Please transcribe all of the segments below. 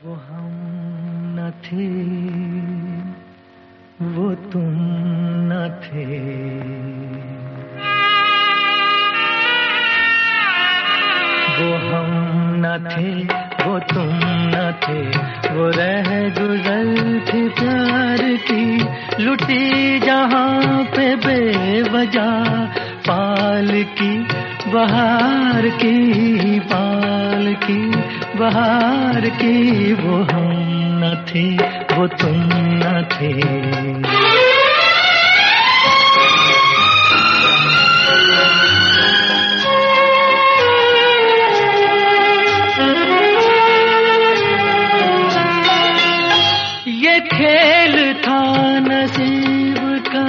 वो हम न थे, वो तुम न थे। वो हम न थे, वो तुम न थे। वो रह गुजर थी प्यार की, लुटी जहाँ पे बेवजह पाल की बहार की, पाल की बहार की। वो हम न थे, वो तुम न थे। ये खेल था नसीब का,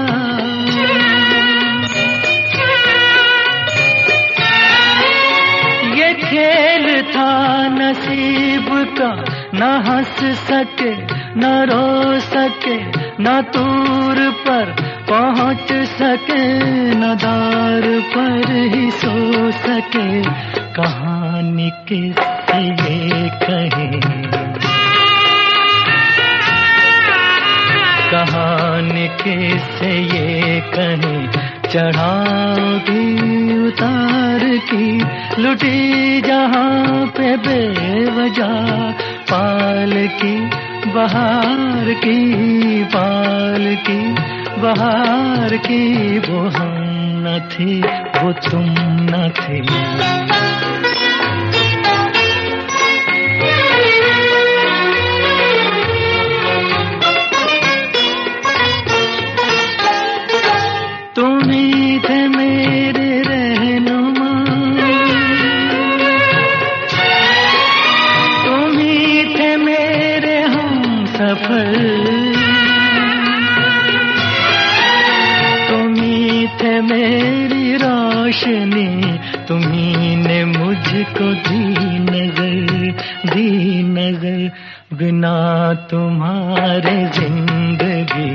ये खेल था नसीब का। न हंस सके न रो सके, न दूर पर पहुंच सके, न दार पर ही सो सके। कहानी किससे ये कहे, कहानी किससे ये कहें। चढ़ाओगी उतार की, लुटी जहाँ पे बेवजह पाल की बहार की, पाल की बहार की। वो हम न थे, वो तुम न थे। तुम्ही थे मेरे रहनुमा, तुम्ही थे मेरे हम सफर। तुम्ही थे मेरी रोशनी, तुम्ही ने मुझको दी नजर, दी नजर। बिना तुम्हारे जिंदगी,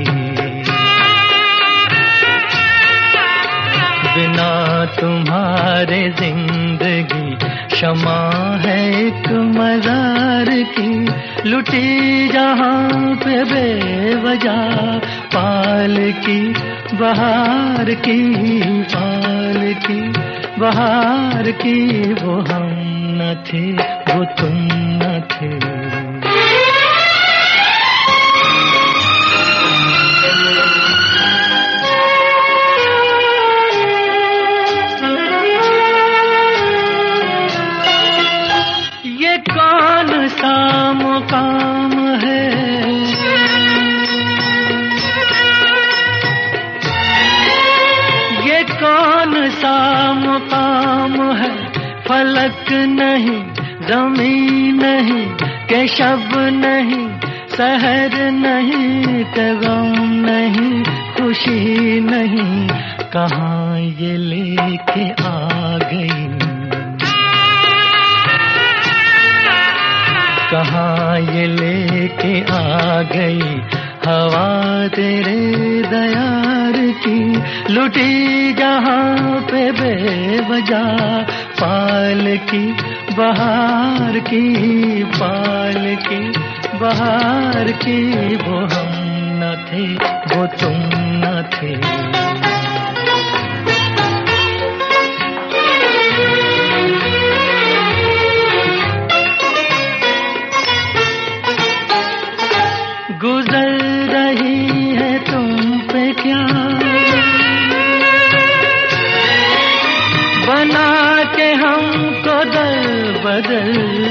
बिना तुम्हारे जिंदगी क्षमा है एक मजार की। लुटी जहाँ पे बेवजह पाल की बहार की, पाल की बहार की। वो हम न थे, वो तुम न थे। कौन सा मुकाम है, ये कौन सा मुकाम है। फलक नहीं, ज़मीन नहीं, के शब नहीं, सहर नहीं, के गम नहीं, खुशी नहीं। कहाँ ये लेके आ गई, कहाँ ये लेके आ गई हवा तेरे दयार की। लुटी जहाँ पे बेवजह पाल की बहार की, पाल की बहार की। वो हम न थे, वो तुम न थे। गुजर रही है तुम पे क्या, बना के हमको दर बदल।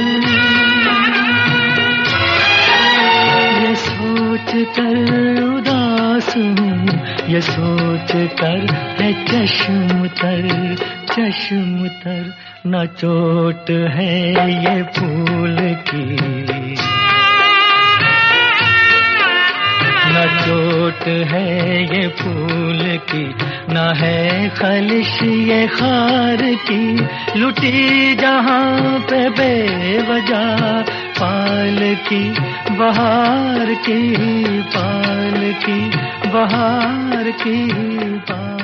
ये सोच कर उदास हूँ, ये सोच कर है चश्म तर, चश्म तर। न चोट है ये फूल की, न चोट है ये फूल की, न है खलिश ये खार की। लुटी जहाँ पे बेवजह पाल की बहार की, पाल की बहार की, पाल